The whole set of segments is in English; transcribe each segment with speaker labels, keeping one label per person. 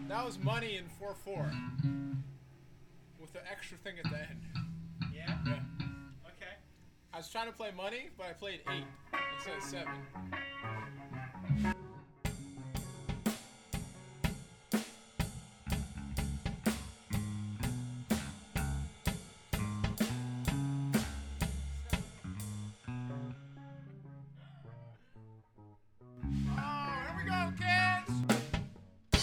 Speaker 1: That was money in 4-4. With the extra thing at the end.
Speaker 2: Yeah?
Speaker 1: Yeah.
Speaker 2: Okay.
Speaker 1: I was trying to play money, but I played 8 instead of 7. Oh, here we go, kids!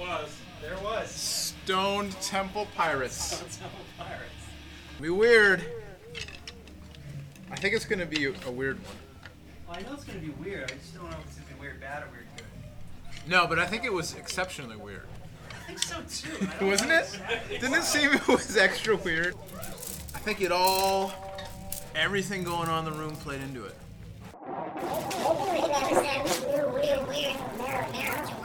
Speaker 2: There was.
Speaker 1: Stoned Temple Pirates.
Speaker 2: Temple Pirates.
Speaker 1: Be weird. I think it's gonna be a weird one.
Speaker 2: Well, I know it's going to be weird. I just don't know if it's going to be weird bad or weird good.
Speaker 1: No, but I think it was exceptionally weird.
Speaker 2: I think so too. I don't
Speaker 1: Wasn't
Speaker 2: know
Speaker 1: it?
Speaker 2: exactly
Speaker 1: Didn't it seem it was extra weird? I think everything going on in the room played into it.
Speaker 3: Hopefully that was that weird,